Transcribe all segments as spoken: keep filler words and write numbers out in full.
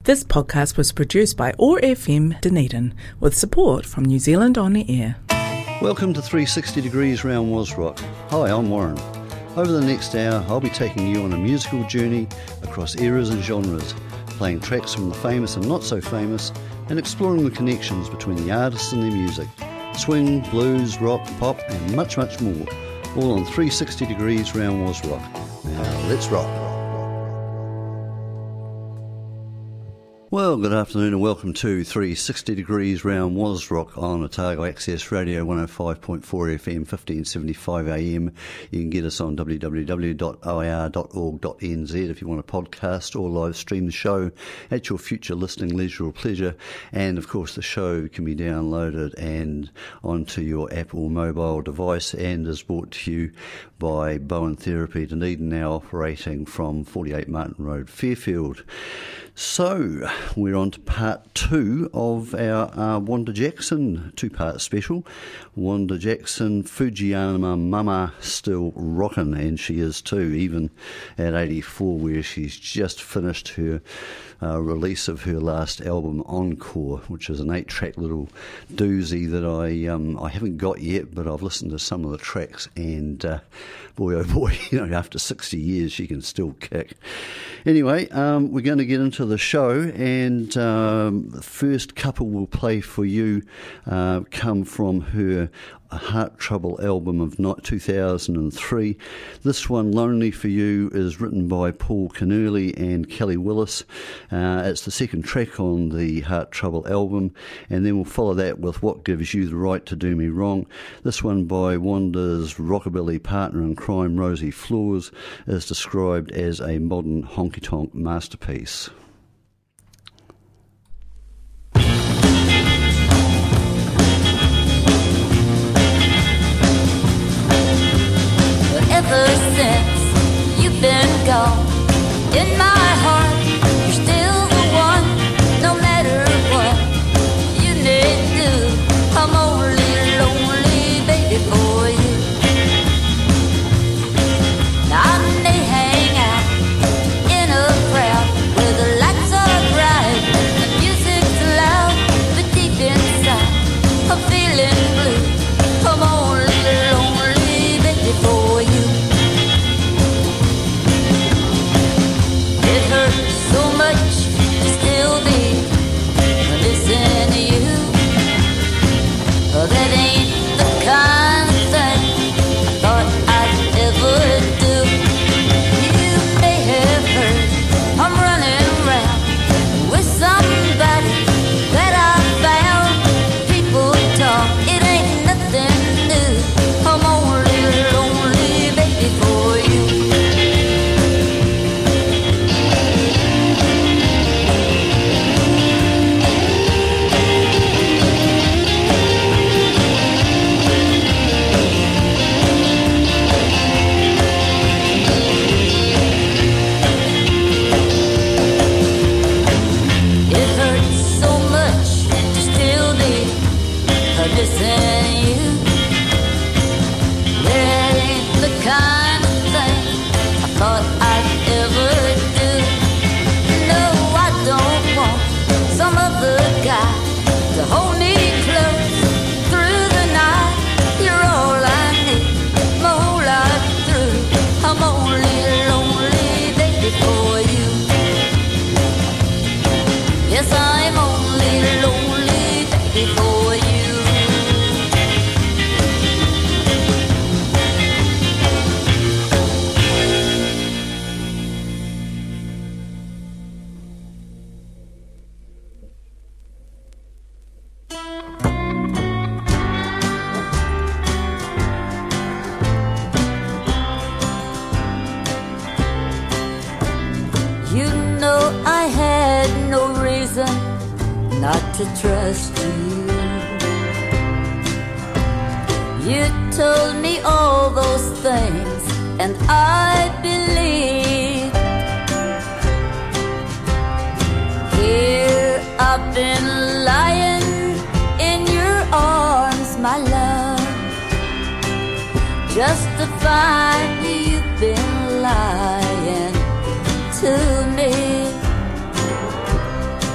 This podcast was produced by O A R F M Dunedin with support from New Zealand On the Air. Welcome to three sixty degrees round Wasrock. Hi, I'm Warren. Over the next hour, I'll be taking you on a musical journey across eras and genres, playing tracks from the famous and not so famous, and exploring the connections between the artists and their music. Swing, blues, rock, pop, and much, much more. All on three sixty degrees round Wasrock. Now, let's rock. Well, good afternoon and welcome to three sixty degrees round Wasrock on Otago Access Radio one oh five point four F M, fifteen seventy-five A M. You can get us on w w w dot o a r dot org dot n z if you want to podcast or live stream the show at your future listening leisure or pleasure. And of course the show can be downloaded and onto your app or mobile device and is brought to you by Bowen Therapy Dunedin, now operating from forty-eight Martin Road, Fairfield. So, we're on to part two of our uh, Wanda Jackson two-part special. Wanda Jackson, Fujiyama Mama, still rockin', and she is too, even at eighty-four, where she's just finished her uh, release of her last album, Encore, which is an eight-track little doozy that I um, I haven't got yet, but I've listened to some of the tracks, and uh, boy oh boy, you know, after sixty years she can still kick. Anyway, um, we're going to get into the show, and um, the first couple we'll play for you uh, come from her Heart Trouble album of two thousand three. This one, Lonely For You, is written by Paul Keneally and Kelly Willis. Uh, it's the second track on the Heart Trouble album, and then we'll follow that with What Gives You the Right to Do Me Wrong. This one by Wanda's rockabilly partner in crime, Rosie Flores, is described as a modern honky-tonk masterpiece. Ever since you've been gone, in my heart you're still the one. No matter what you may do, I'm only lonely, baby, for you. Now I may hang out in a crowd where the lights are bright and the music's loud, but deep inside I'm feeling blue. I'm only lonely, baby, for you. It hurts so much to still be missing you. Oh, that ain't the kind of thing I thought I'd ever do. You may have heard I'm running around with somebody that I found. People talk, it ain't nothing new. I'm only lonely, baby, for you. It hurts so much to still be missing you. That ain't the kind of thing I thought I'd ever do. No, I don't want some other guy to hold me close through the night. You're all I need, my whole life through. I'm only lonely, baby, for you. Yes, I'm only lonely, baby, for you. You know I had no reason not to trust you. You told me all those things and I believed. Here I've been lying in your arms, my love, just to find you've been lying to me.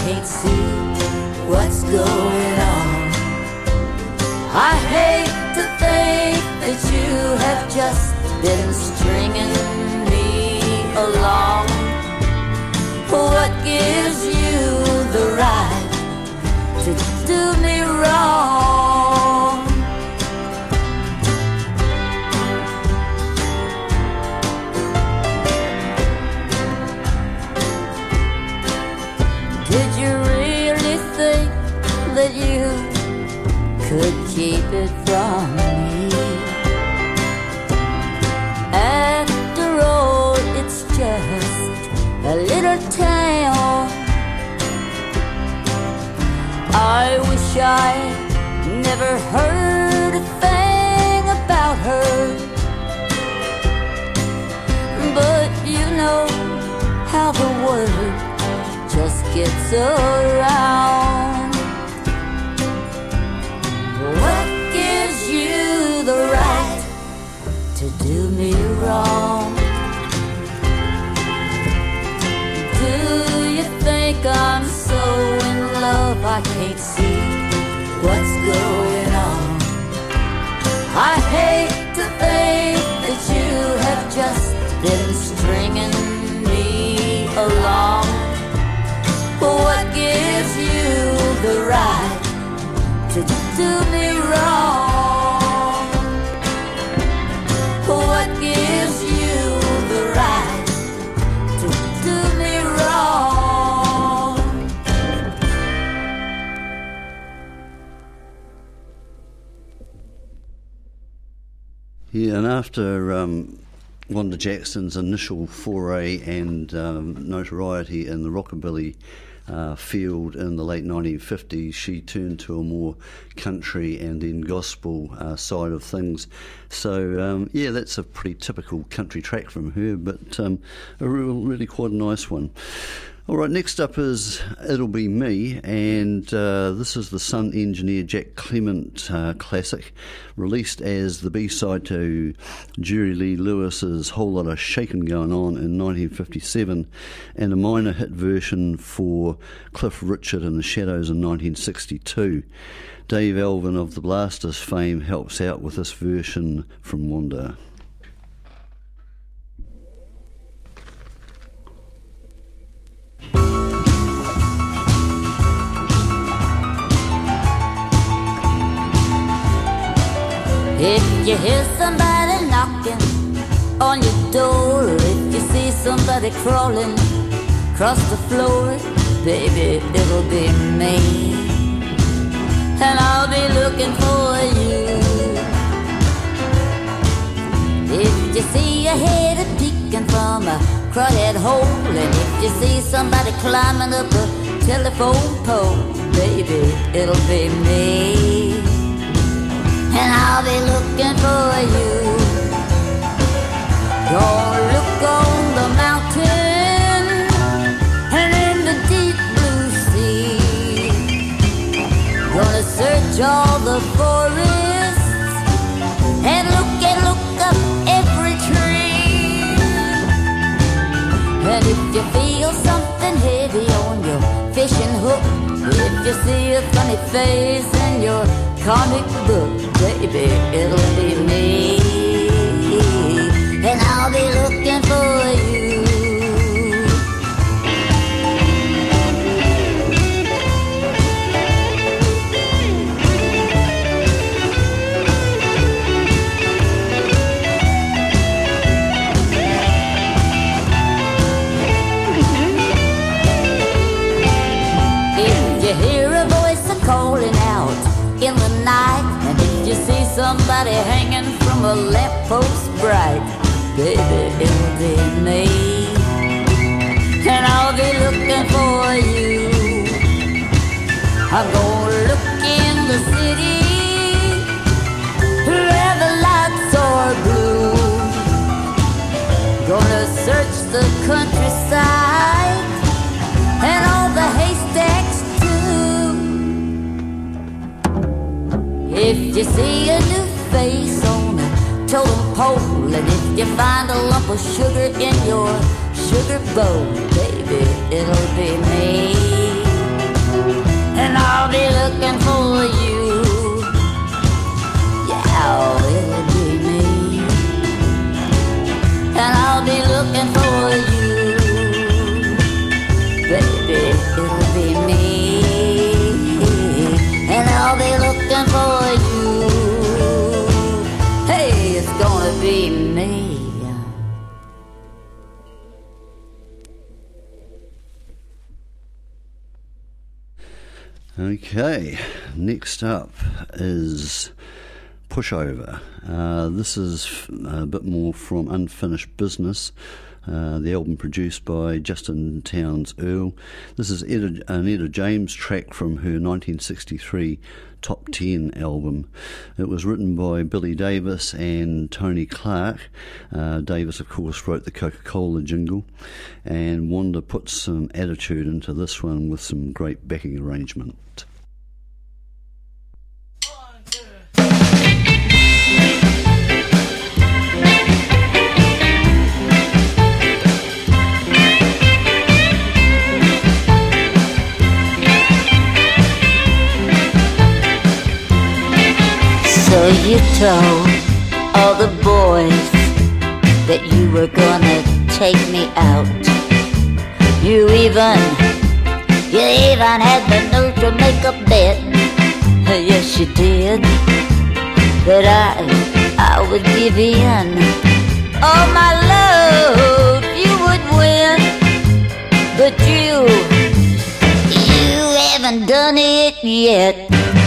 can't see what's going on. I hate to think that you have just been stringing me along. What gives you the right to do me wrong? Did you really think that you could keep it from me? After all, it's just a little town. I wish I never heard a thing about her, but you know how the word just gets around. What gives you the right to do me wrong? Do you think I'm so in love I can't see what's going on? I hate to think that you have just been stringing me along. What gives you the right to do me wrong? What gives you the right to do me wrong? Yeah, and after um, Wanda Jackson's initial foray and um, notoriety in the rockabilly uh, field in the late nineteen fifties, she turned to a more country and then gospel uh, side of things. So, um, yeah, that's a pretty typical country track from her, but um, a real, really quite a nice one. All right, next up is It'll Be Me, and uh, this is the Sun engineer Jack Clement uh, classic, released as the B-side to Jerry Lee Lewis's Whole Lot of Shakin' Going On in nineteen fifty-seven, and a minor hit version for Cliff Richard and the Shadows in nineteen sixty-two. Dave Alvin of the Blasters fame helps out with this version from Wanda. If you hear somebody knocking on your door, if you see somebody crawling across the floor, baby, it'll be me, and I'll be looking for you. If you see a head peeking from a crawdad hole, and if you see somebody climbing up a telephone pole, baby, it'll be me, and I'll be looking for you. Gonna look on the mountain and in the deep blue sea. Gonna search all the forests and look and look up every tree. And if you feel something heavy on your fishing hook, if you see a funny face in your comic book, baby, it'll be me, and I'll be looking for you. If you hear a voice a-calling out in the night, and if you see somebody hanging from a lamppost bright, baby, it'll be me, and I'll be looking for you. I'm gonna look in the city where the lights are blue. Gonna search the countryside and all the haystacks too. If you see a new face on a totem pole, and if you find a lump of sugar in your sugar bowl, baby, it'll be me, looking for you. Hey, it's gonna be me. Okay, next up is Pushover. Uh, this is a bit more from Unfinished Business, uh, the album produced by Justin Townes Earle. This is Etta, an Etta James track from her nineteen sixty-three Top ten album. It was written by Billy Davis and Tony Clark. Uh, Davis, of course, wrote the Coca-Cola jingle, and Wanda put some attitude into this one with some great backing arrangement. So you told all the boys that you were gonna take me out. You even, you even had the nerve to make a bet. Yes, you did. That I, I would give in. Oh my love, you would win. But you, you haven't done it yet.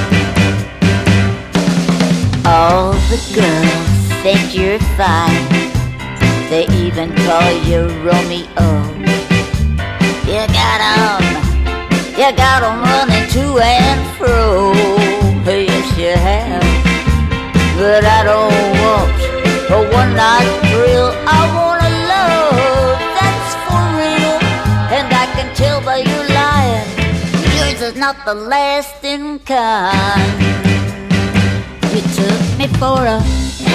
All the girls think you're fine. They even call you Romeo. You got 'em, you got 'em running to and fro. Yes, you have. But I don't want a one-night thrill. I want a love that's for real. And I can tell by you lying, yours is not the lasting kind. You took me for a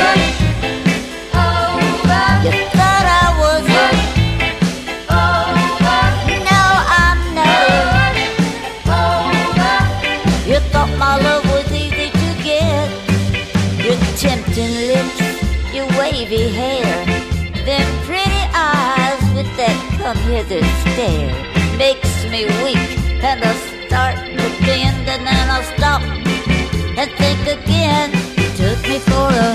pushover. You thought I was a pushover. No, I'm not a pushover. You thought my love was easy to get. Your tempting lips, your wavy hair, them pretty eyes with that come hither stare makes me weak, and I start to bend, and then I stop and think again. You took me for a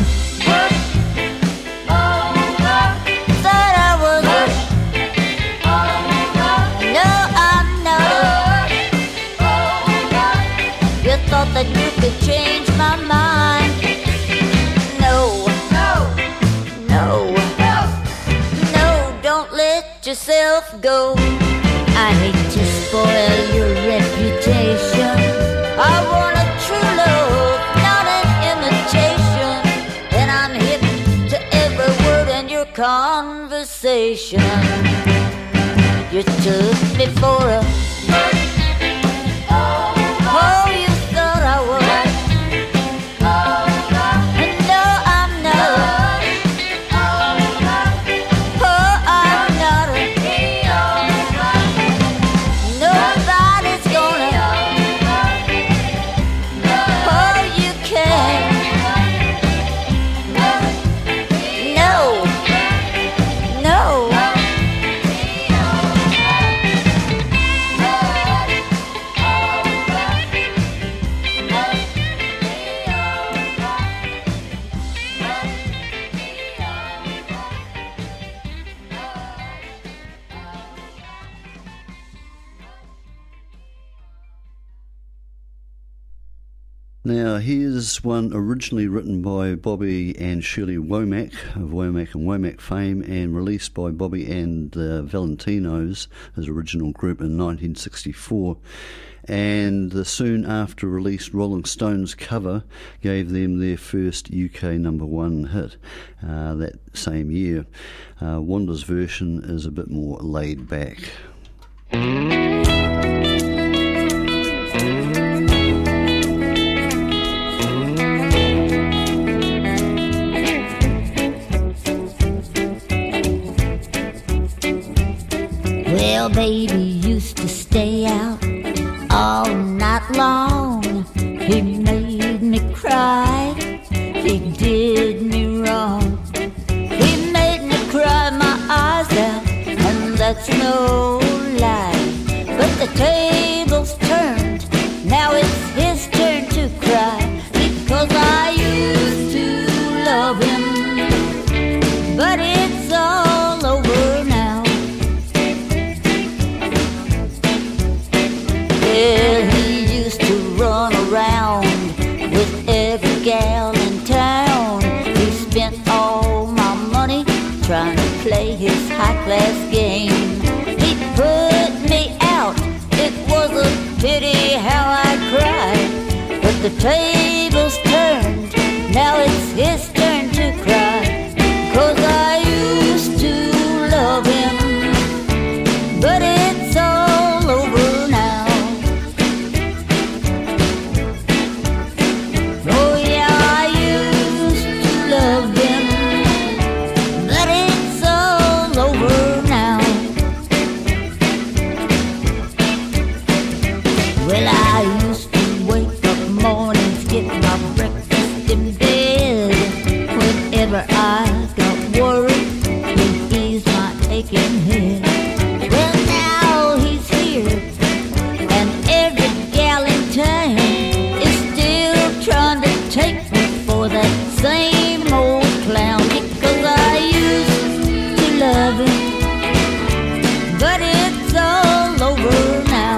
pushover. Thought I was a pushover. No, I'm not a pushover. You thought that you could change my mind. No, no, no, no, don't let yourself go. I hate to spoil your reputation. I want a true love, not an imitation. And I'm hip to every word in your conversation. You took me for a oh, you thought I was. No, I'm not. Oh, I'm not a. Nobody's gonna. Oh, you can't. No, no. Now, here's one originally written by Bobby and Shirley Womack of Womack and Womack fame, and released by Bobby and the Valentinos, his original group, in nineteen sixty-four. And the soon after released Rolling Stones cover gave them their first U K number one hit uh, that same year. Uh, Wanda's version is a bit more laid back. Well, baby used to stay out all night long. He made me cry, he did me wrong. He made me cry my eyes out, and that's no lie. But the tables turned, now it's his turn to cry. tables turned, now it's his turn to cry. 'Cause I used to love him, but it's all over now. Oh yeah, I used to love him, but it's all over now. Well, I used to wake up mornings, get my breakfast in bed. Whenever I got worried, he'd ease my aching head. Well, now he's here, and every gal in town is still trying to take me for that same old clown. Because I used to love him, but it's all over now.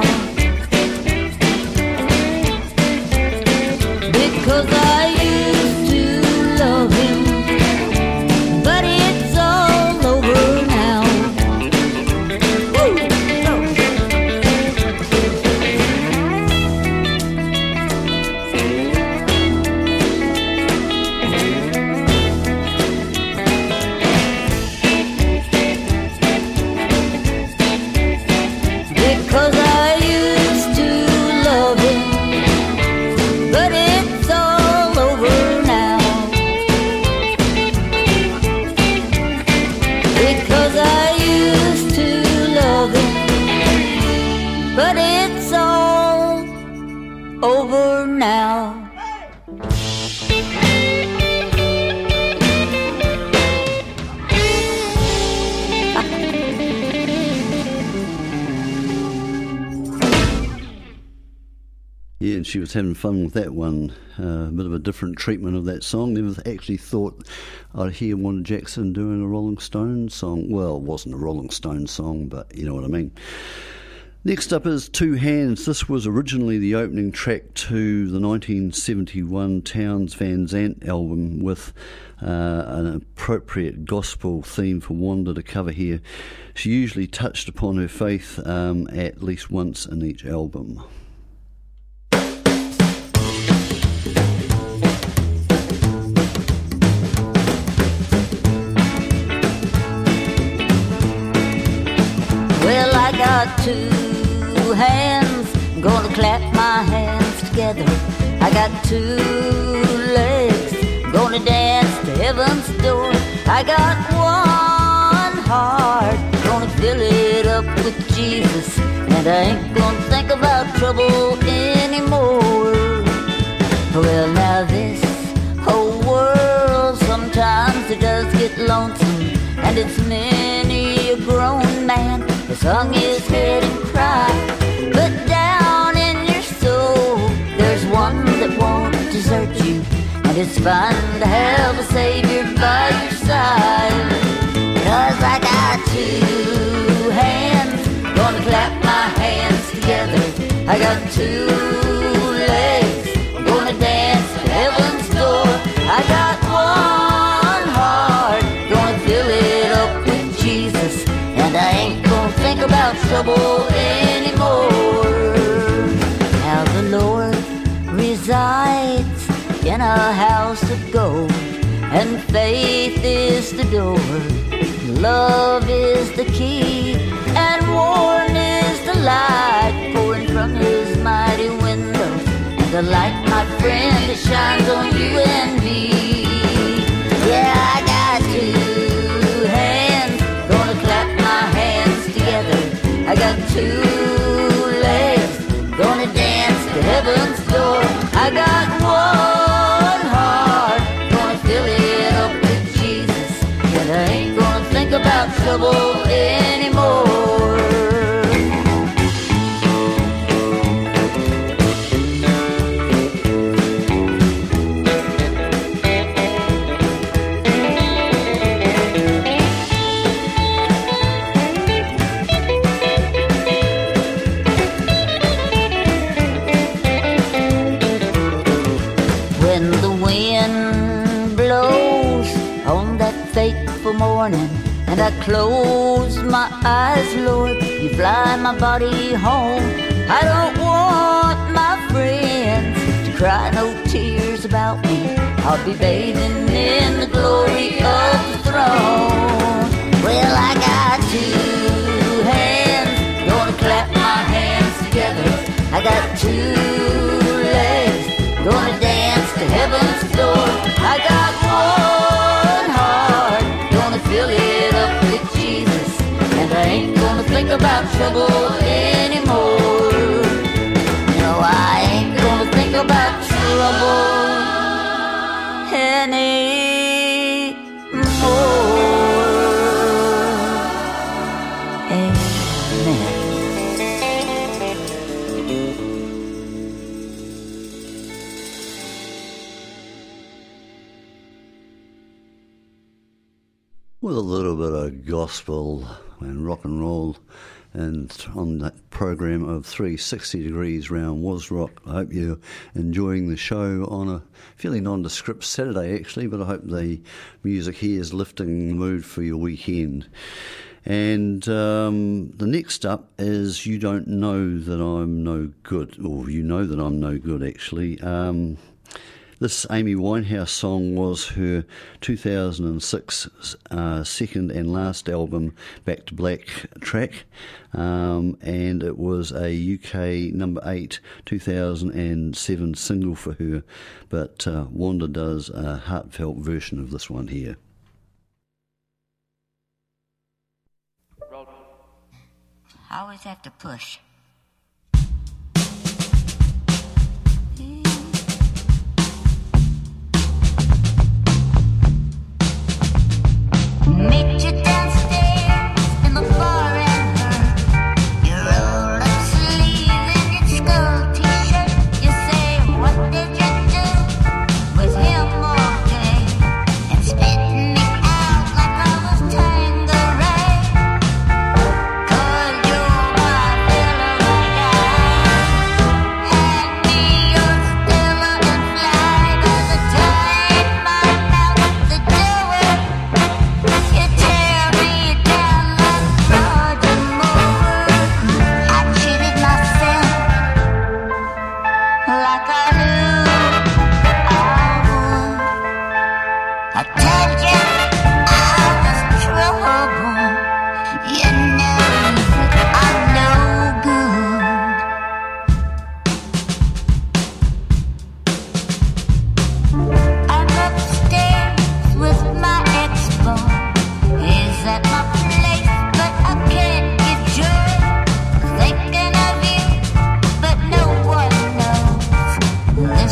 Because I used to love him, but it's all over now. Woo! Go. Because I used to love him, but it's all over now. Because I used to love him, but it's all over now. Yeah, and she was having fun with that one. Uh, a bit of a different treatment of that song. Never actually thought I'd hear Wanda Jackson doing a Rolling Stones song. Well, it wasn't a Rolling Stones song, but you know what I mean. Next up is Two Hands. This was originally the opening track to the nineteen seventy-one Townes Van Zandt album, with uh, an appropriate gospel theme for Wanda to cover here. She usually touched upon her faith um, at least once in each album. Well, I got two hands, I'm gonna clap my hands together. I got two legs, I'm gonna dance to heaven's door. I got one heart, gonna fill it up with Jesus, and I ain't gonna think about trouble anymore. Well, now this whole world, sometimes it does get lonesome, and it's many a grown man who's hung his head and cried. But down in your soul, there's one that won't desert you, and it's fine to have a savior by your side. 'Cause I got two hands, gonna clap my hands together. I got two legs, gonna dance to heaven's door. I got one heart, gonna fill it up with Jesus, and I ain't gonna think about trouble anymore. Now the Lord resides in a house of gold, and faith is the door, love is the key, and warm is the light pouring from his mighty window. And the light, my friend, that shines on you and me. Yeah, I got two hands, gonna clap my hands together. I got two legs, gonna dance to heaven's door. I got one heart, gonna fill it up with Jesus, and I ain't gonna think about trouble anymore. Morning, and I close my eyes, Lord, you fly my body home. I don't want my friends to cry no I'll be bathing in the glory of the throne. Well, I got two hands, gonna clap my hands together. I got two legs, gonna dance to heaven's door. I got one heart, gonna fill it up with Jesus, and I ain't gonna think about trouble anymore. No, I ain't gonna think about trouble anymore. Amen. With a little bit of gospel and rock and roll, and on that program of three sixty degrees round Wasrock. I hope you're enjoying the show on a fairly nondescript Saturday, actually, but I hope the music here is lifting the mood for your weekend. And um, the next up is You Don't Know That I'm No Good, or You Know That I'm No Good, actually. Um, This Amy Winehouse song was her two thousand six uh, second and last album, Back to Black track, um, and it was a U K number eight two thousand seven single for her, but uh, Wanda does a heartfelt version of this one here. I always have to push. Meet you downstairs in the bar and her. You roll up sleeves in your skull t-shirt. You say, what did you do with him all day? And spit me out like I was Tangeray. 'Cause you're my fella like I. Hand me your Stella and fly. 'Cause I tied my mouth to do it. You tear me down like Roger Moore. I cheated myself like I knew I would. I told you I was trouble. You know that I'm no good. I'm upstairs with my ex-boy. He's at my place, but I can't get joy thinking of you. But no one knows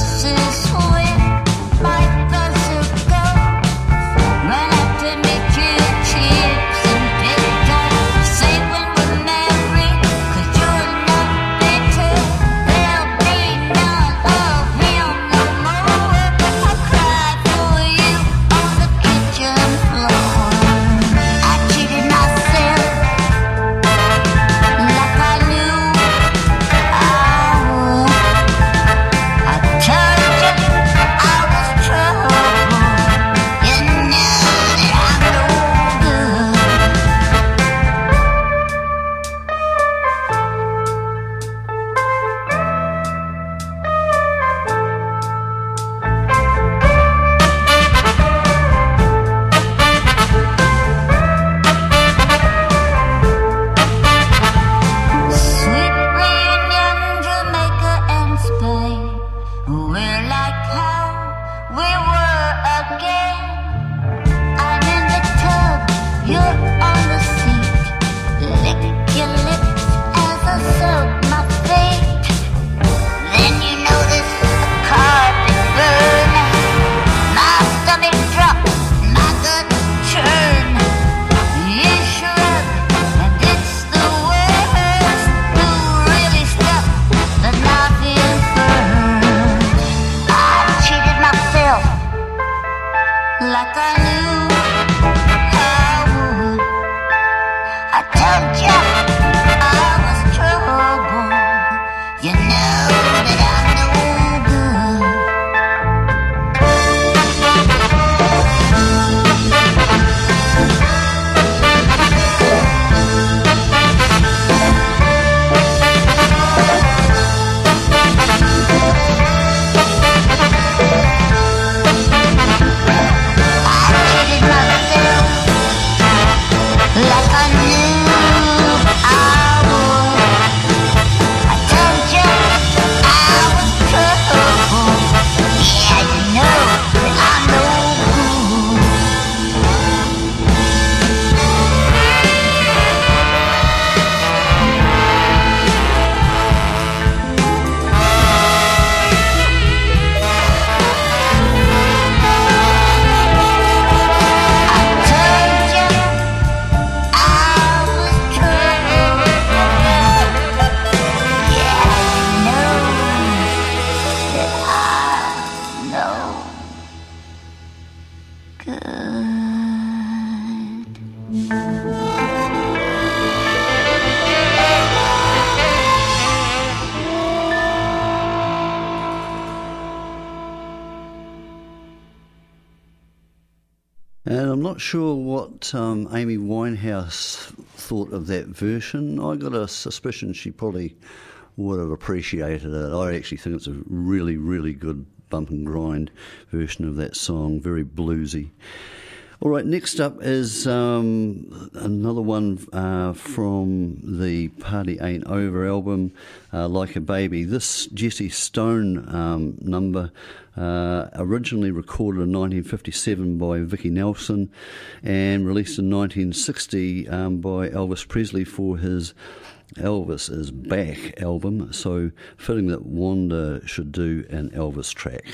And I'm not sure what um, Amy Winehouse thought of that version. I got a suspicion she probably would have appreciated it. I actually think it's a really, really good bump and grind version of that song, very bluesy. All right, next up is um, another one uh, from the Party Ain't Over album, uh, Like a Baby. This Jessie Stone um, number uh, originally recorded in nineteen fifty-seven by Vicky Nelson and released in nineteen sixty um, by Elvis Presley for his Elvis Is Back album. So fitting that Wanda should do an Elvis track.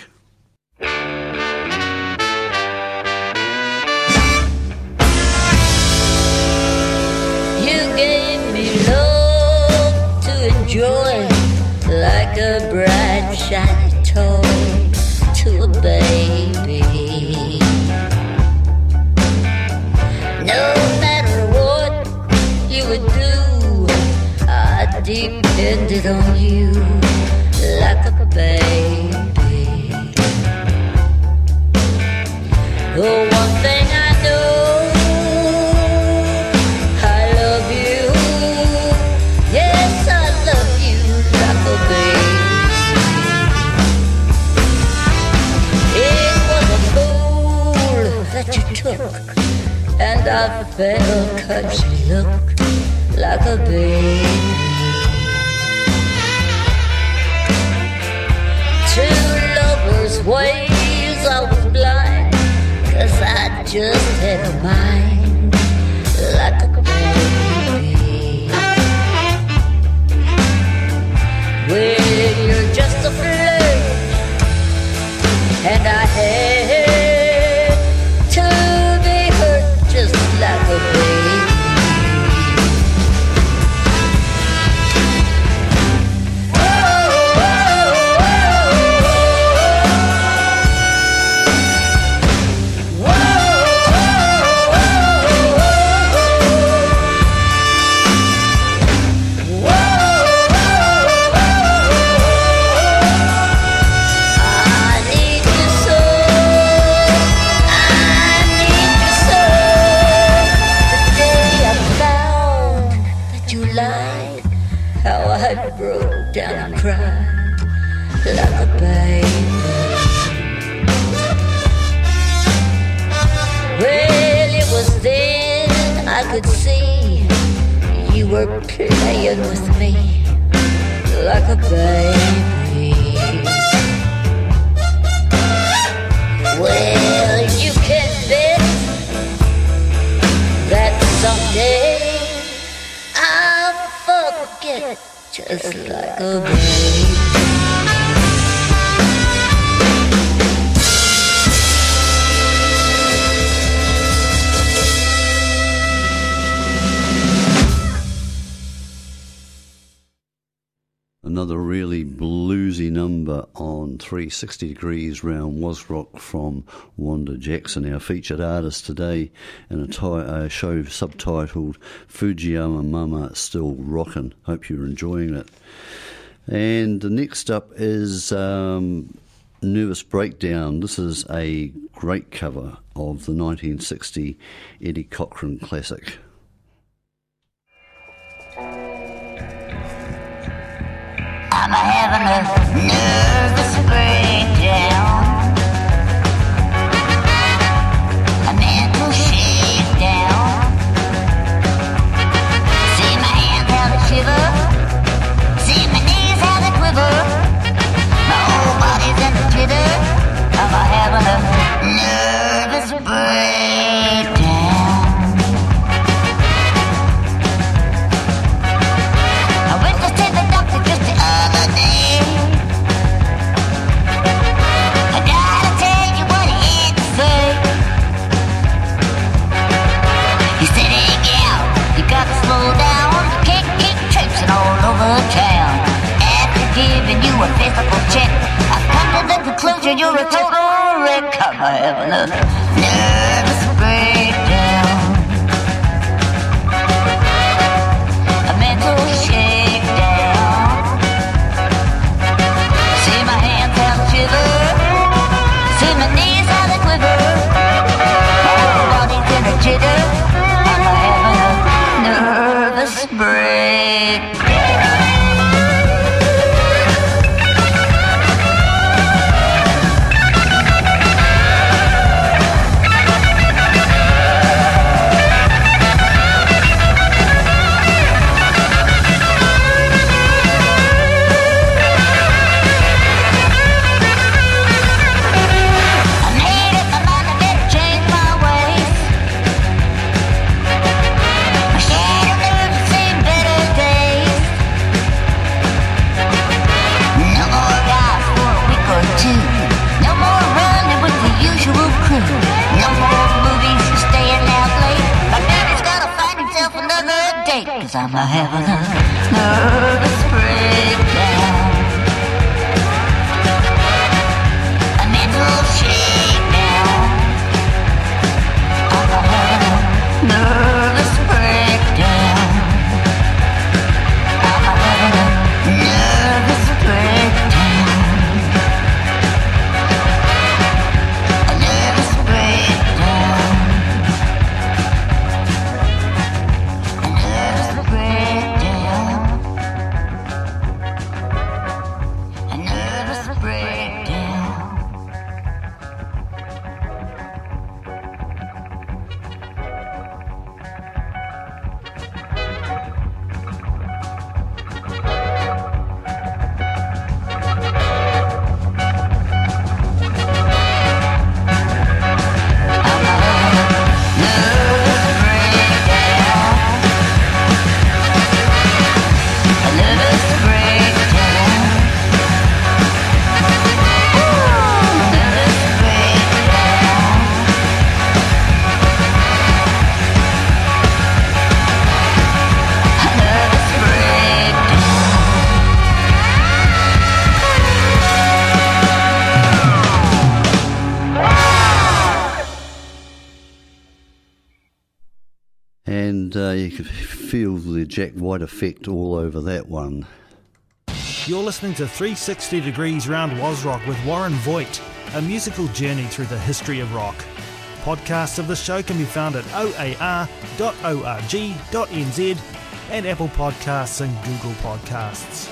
Gave me love to enjoy, like a bright shiny toy to a baby. No matter what you would do, I depended on you like a baby. The one thing I know, that you took, and I felt 'cause you look like a baby. Two lovers' ways I was blind, 'cause I just had a mind like a baby. Well, you're just a flirt, and I had to be hurt just like a baby. Down and cried like a baby. Well, it was then I could see you were playing with me like a baby. Well, you can bet that someday I'll forget just like a baby. Another really bluesy number on three sixty degrees round Wasrock from Wanda Jackson, our featured artist today, in a, ty- a show subtitled Fujiyama Mama Still Rockin'. Hope you're enjoying it. And the next up is um, Nervous Breakdown. This is a great cover of the nineteen sixty Eddie Cochran classic. I'm having a nervous breakdown, a mental shakedown. See my hands how they shiver, see my knees how they quiver, my whole body's in the jitter. I'm having a nervous breakdown. I went to see the doctor just the other day. I gotta tell you what he had to say. He said, hey gal, you gotta slow down, you can't keep traipsing all over town. After giving you a physical check, I've come to the conclusion you're a total wreck. I'm having a nervous breakdown, a mental shakedown. See my hands how they shiver, see my knees how they quiver, my whole 'cause I'm having a nervous breakdown, a mental shakedown. I'm having a nervous breakdown. I'm having a nervous breakdown. A nervous breakdown. A nervous breakdown. A nervous breakdown. And uh, you could feel the Jack White effect all over that one. You're listening to three sixty Degrees Round Wasrock with Warren Voigt, a musical journey through the history of rock. Podcasts of the show can be found at o a r dot org dot n z and Apple Podcasts and Google Podcasts.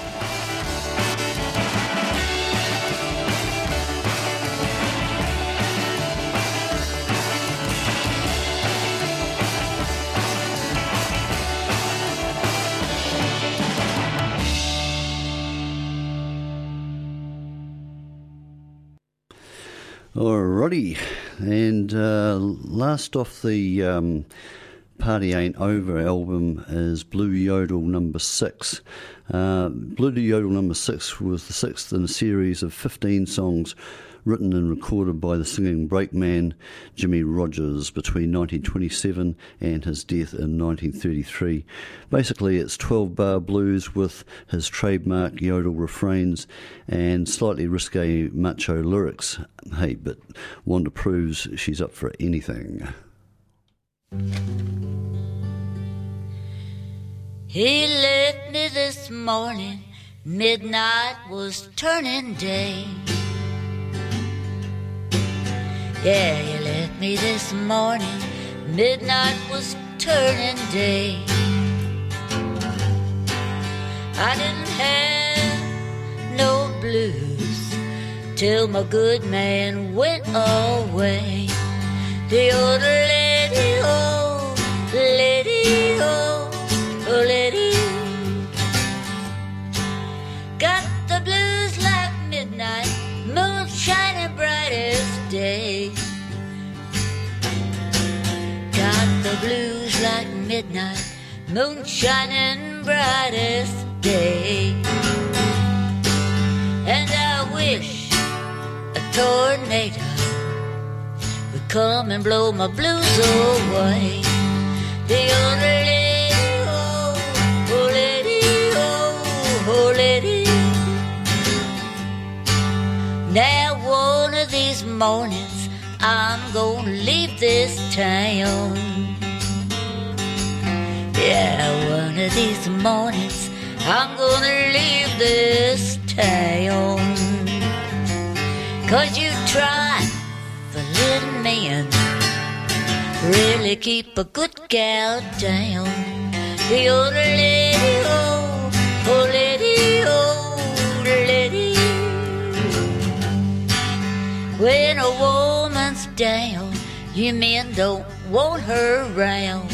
Alrighty, and uh, last off the um, Party Ain't Over album is Blue Yodel number six. Uh, Blue Yodel number six was the sixth in a series of fifteen songs written and recorded by the singing breakman Jimmy Rogers between nineteen twenty-seven and his death in nineteen thirty-three. Basically, it's twelve-bar blues with his trademark yodel refrains and slightly risque macho lyrics. Hey, but Wanda proves she's up for anything. He left me this morning, midnight was turning day. Yeah, he left me this morning, midnight was turning day. I didn't have no blues till my good man went away. The old lady, oh, lady, oh, oh, lady, got the blues like midnight, moon shining bright as day. Got the blues like midnight, moon shining bright as day. And I wish a tornado would come and blow my blues away. The old lady, oh, oh lady, oh, oh lady. Now one of these mornings I'm gonna leave this town. Yeah, one of these mornings I'm gonna leave this town. 'Cause you try for little men, really keep a good gal down. The old lady, oh, oh lady, oh lady. When a woman's down, you men don't want her around.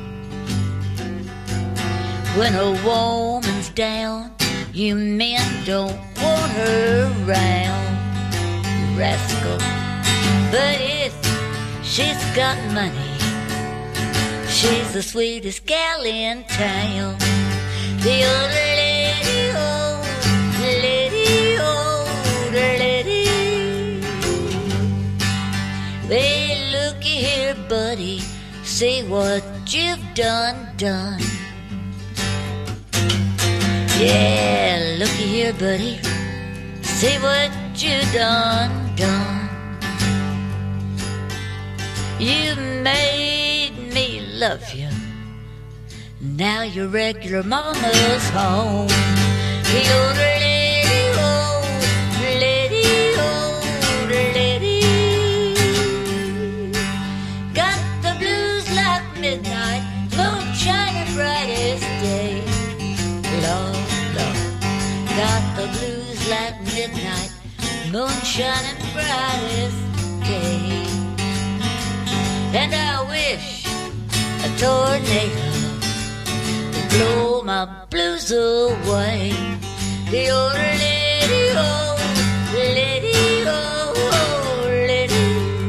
When a woman's down, you men don't want her around. You rascal. But if she's got money, she's the sweetest gal in town. The old lady, oh, lady, oh, lady. Well, looky here, buddy, see what you've done, done. Yeah, looky here, buddy. See what you done, done. You made me love you. Now your regular mama's home. You're lady-o, lady-o, lady. Got the blues like midnight, moon shining brightest day. Lord, Lord, got the blues like midnight, moon shining brightest day. And I wish a tornado would blow my blues away. The old lady-o, lady-o, lady.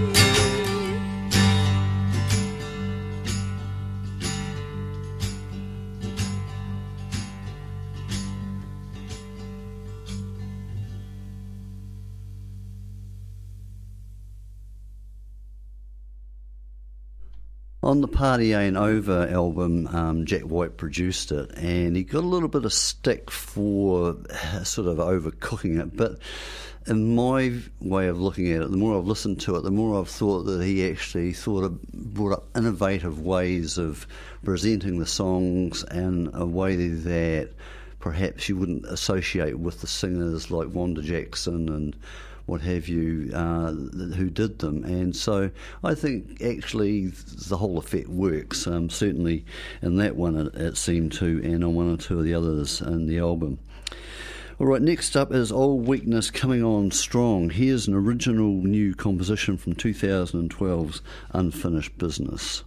On the Party Ain't Over album, um, Jack White produced it, and he got a little bit of stick for uh, sort of overcooking it, but in my way of looking at it, the more I've listened to it, the more I've thought that he actually thought of, brought up innovative ways of presenting the songs in a way that perhaps you wouldn't associate with the singers like Wanda Jackson and what have you, uh, who did them. And so I think actually the whole effect works, um, certainly in that one it, it seemed to, and on one or two of the others in the album. All right, next up is Old Weakness coming on strong. Here's an original new composition from two thousand twelve's Unfinished Business.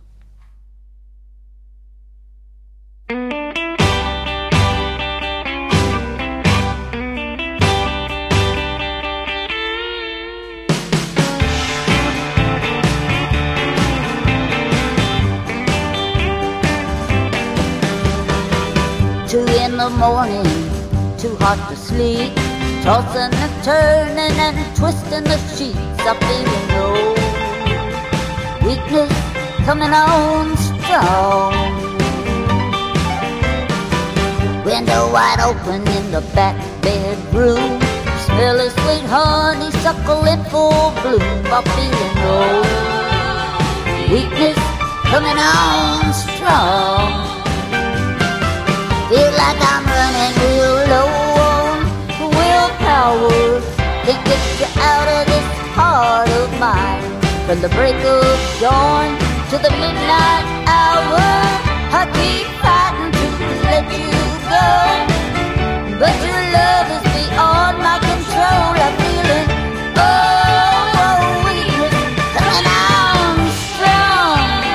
Two in the morning, too hot to sleep, tossing and turning and twisting the sheets. I'm feeling low, weakness coming on strong. Window wide open in the back bedroom, smelling sweet honeysuckle in full bloom. I'm feeling low, weakness coming on strong. Feel like I'm running real low on willpower. Can't get you out of this heart of mine. From the break of dawn to the midnight hour, I keep fighting to let you go, but your love is beyond my control. I'm feeling, oh, oh, weakness coming on strong.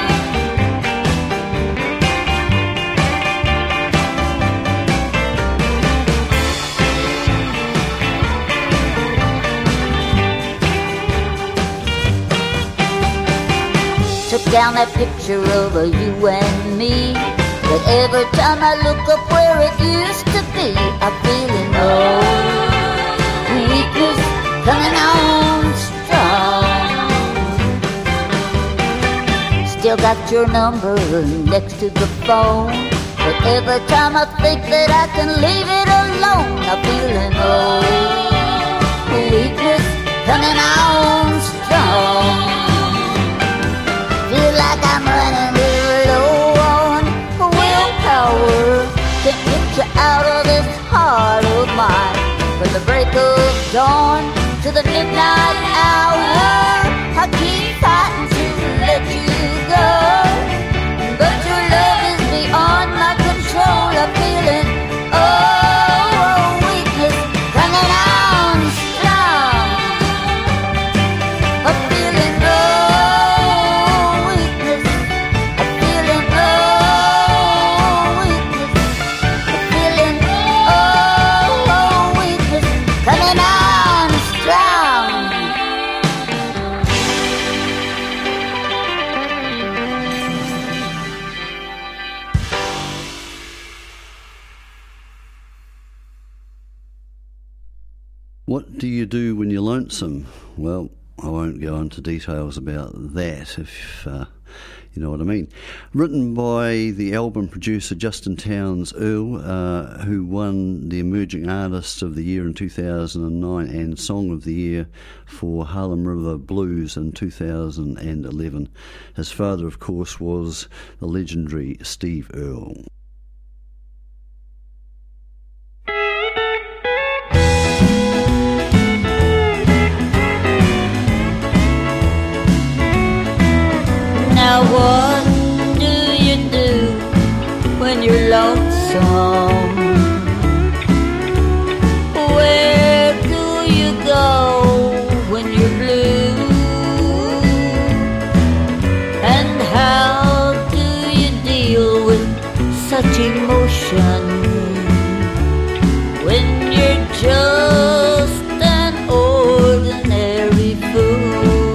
Took down that picture of a you and me, but every time I look up where it used to be, I'm feeling old, weakness coming on strong. Still got your number next to the phone, but every time I think that I can leave it alone, I'm feeling old, weakness coming on strong. Feel like I'm running real low on willpower. Can't get you out of this heart of mine. From the break of dawn to the midnight hour, I keep fighting to let you go, but your love is beyond my control. I'm feeling, oh, weakness coming on strong. I'm feeling, What do you do when you're lonesome? Well, I won't go into details about that if uh, You know what I mean? Written by the album producer Justin Townes Earle, uh, who won the Emerging Artist of the Year in two thousand nine and Song of the Year for Harlem River Blues in two thousand eleven. His father, of course, was the legendary Steve Earle. Now what do you do when you're lonesome? Where do you go when you're blue? And how do you deal with such emotion when you're just an ordinary fool?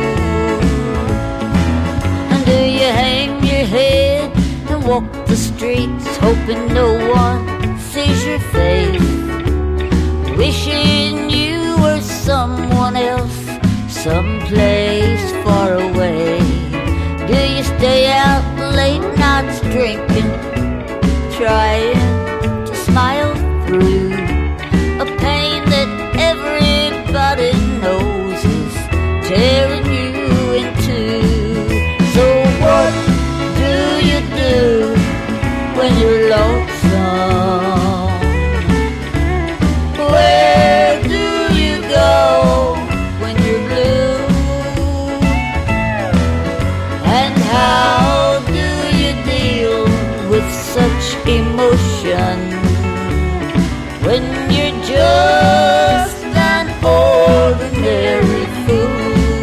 Walk the streets hoping no one sees your face, wishing you were someone else, someplace far away. Do you stay out late nights drinking, trying to smile through a pain that everybody knows is tearing you in two? So what do you do when you're lonesome? Where do you go when you're blue? And how do you deal with such emotion when you're just an ordinary fool?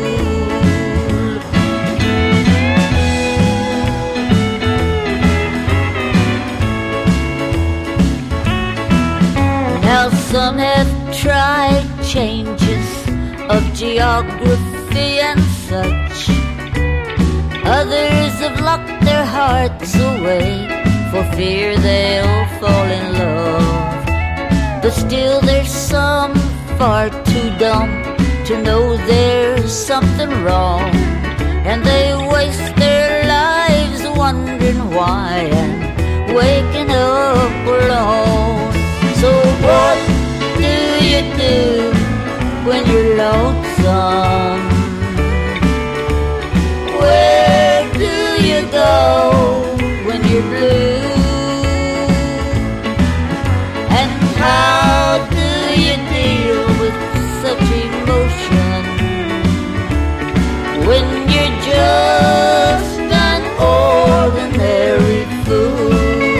Some have tried changes of geography and such. Others have locked their hearts away for fear they'll fall in love. But still there's some far too dumb to know there's something wrong, and they waste their lives wondering why and waking up alone. So what do you do when you're lonesome? Where do you go when you're blue? And how do you deal with such emotion when you're just an ordinary fool?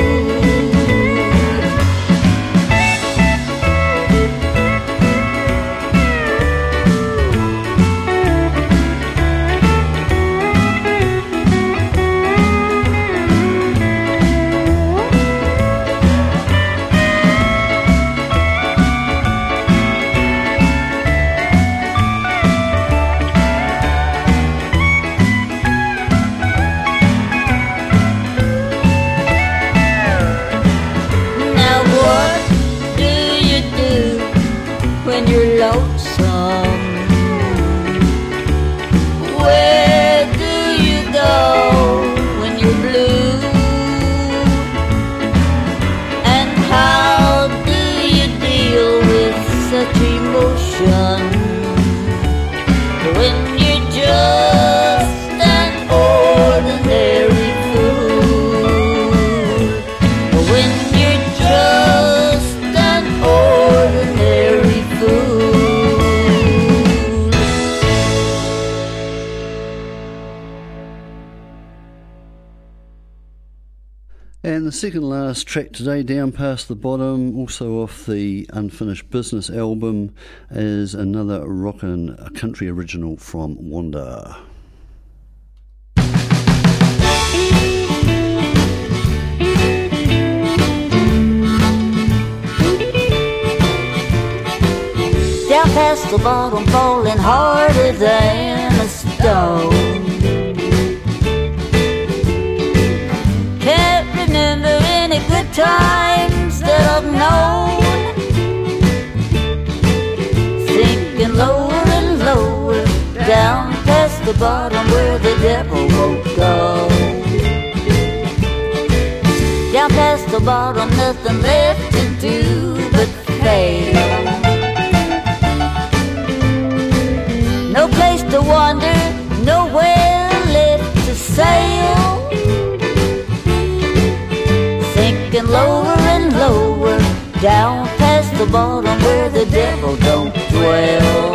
And the second last track today, Down Past the Bottom, also off the Unfinished Business album, is another rockin' country original from Wanda. Down past the bottom, falling harder than a stone. Can't remember any good times that I've known. Sinking lower and lower, down past the bottom where the devil won't go. Down past the bottom, nothing left to do but fail. No place to wander, nowhere left to sail. Sinking lower and lower, down past the bottom where the devil don't dwell.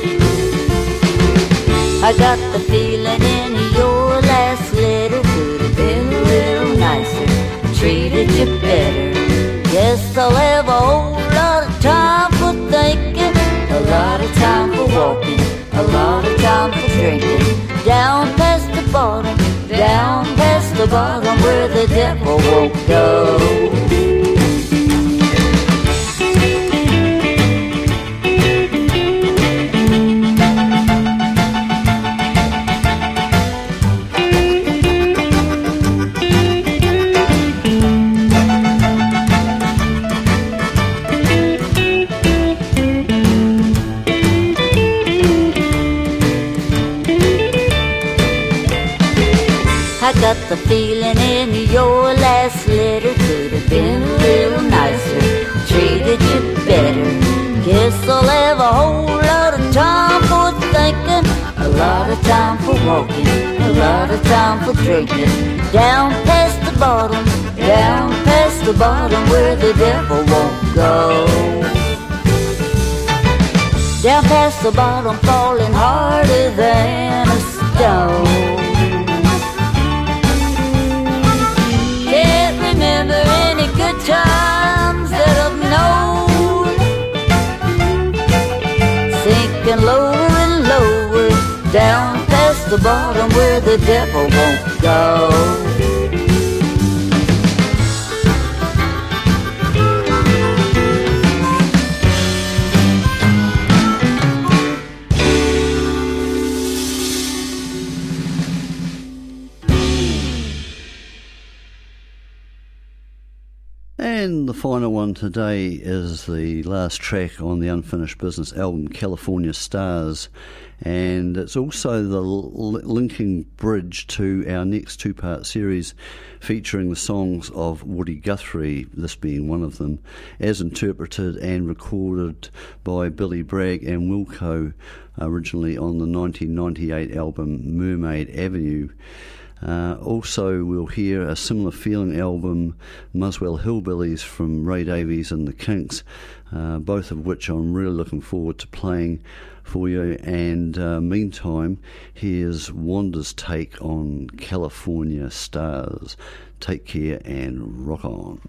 I got the feeling in your last letter could have been a little nicer, treated you better. Guess I'll have a whole lot of time for thinking, a lot of time for walking, a lot of time for drinking. Down past the bottom, down past the bottom where the devil won't go. I got the feeling in your last letter could have been a little nicer, treated you better. Guess I'll have a whole lot of time for thinking, a lot of time for walking, a lot of time for drinking. Down past the bottom, down past the bottom where the devil won't go. Down past the bottom, falling harder than a stone. Remember any good times that I've known. Sinking lower and lower, down past the bottom where the devil won't go. And the final one today is the last track on the Unfinished Business album, California Stars, and it's also the l- linking bridge to our next two-part series featuring the songs of Woody Guthrie, this being one of them, as interpreted and recorded by Billy Bragg and Wilco, originally on the nineteen ninety-eight album Mermaid Avenue. Uh, also, we'll hear a similar feeling album, Muswell Hillbillies, from Ray Davies and the Kinks, uh, both of which I'm really looking forward to playing for you. And uh, meantime, here's Wanda's take on California Stars. Take care and rock on.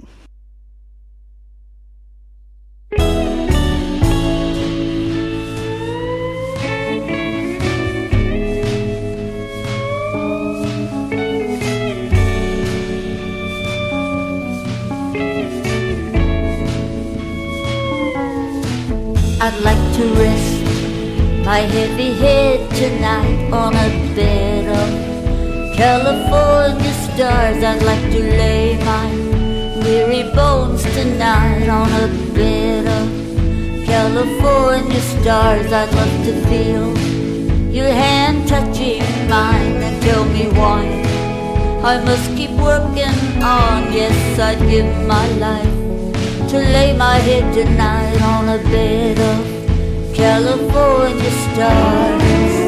I'd like to rest my heavy head tonight on a bed of California stars. I'd like to lay my weary bones tonight on a bed of California stars. I'd love to feel your hand touching mine and tell me why I must keep working on. Yes, I'd give my life to lay my head tonight on a bed of California stars.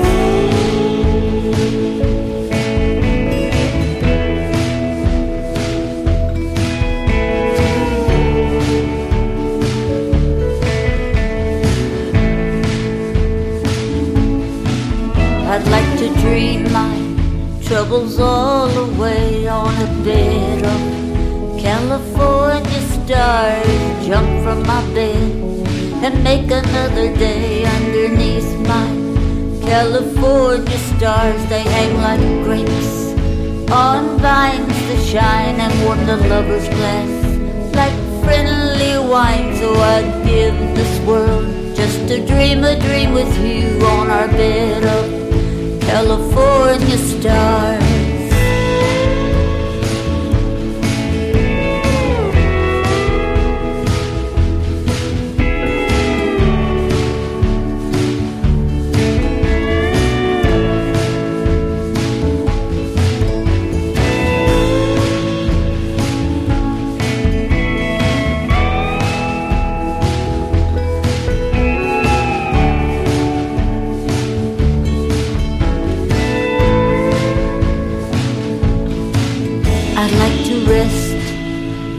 I'd like to dream my troubles all away on a bed of California stars. Jump from my bed and make another day underneath my California stars. They hang like grapes on vines that shine and warm the lover's glass like friendly wine. So I'd give this world just to dream a dream with you on our bed of California stars.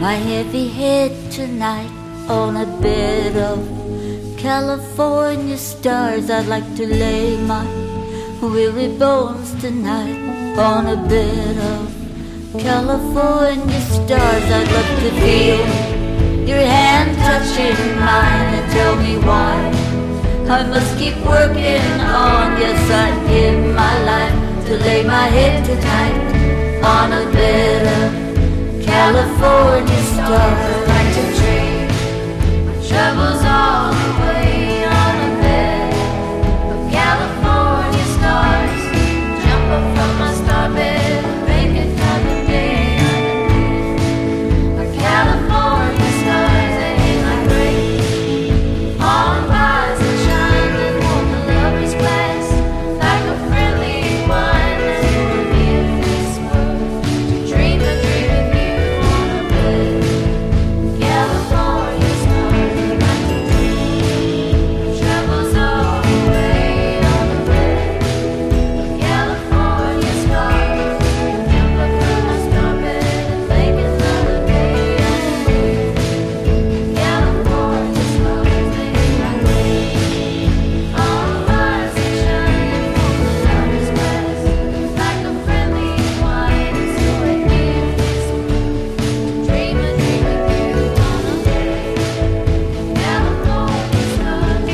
my heavy head tonight on a bed of California stars. I'd like to lay my weary bones tonight on a bed of California stars. I'd love to feel your hand touching mine and tell me why I must keep working on. Yes, I'd give my life to lay my head tonight on a bed of California stars. I'd like to trade my troubles all away on a bed of California stars. Jump up from my star bed and make another day on a bed of California stars. They ain't like rain on rise and shine and hold the lover's glass like a friendly wine that will give this world to dream a dream of you on a bed of California stars. I'd like to dream troubles all away on a bed of California stars. Jump up from my star bed and make another day on a bed of California stars. They ain't like rain on rise and shine and hold the lover's glass like a friendly wine. So I give this world to dream a dream of you on a bed of California stars.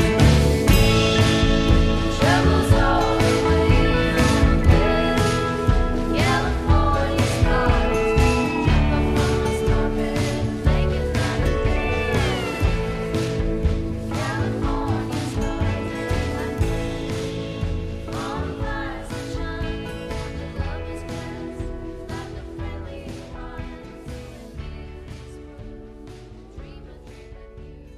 Troubles all away on a bed of California stars. Jump up from my star bed and make another day on a bed of California stars. They ain't like rain on rise and shine and hold the lover's glass like a friendly wine. So I give this world to dream a dream of you on a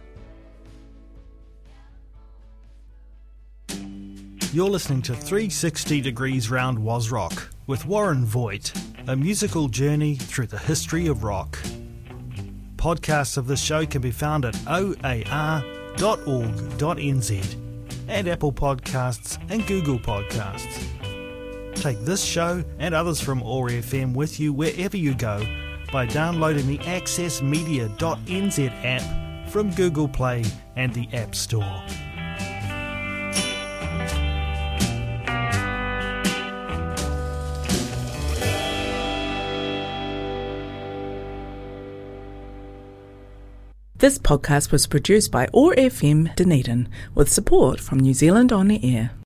bed. You're listening to three sixty Degrees Round Wasrock with Warren Voigt, a musical journey through the history of rock. Podcasts of this show can be found at o a r dot org dot n z and Apple Podcasts and Google Podcasts. Take this show and others from O A R F M with you wherever you go by downloading the access media dot n z app from Google Play and the App Store. This podcast was produced by O A R F M Dunedin with support from New Zealand On the Air.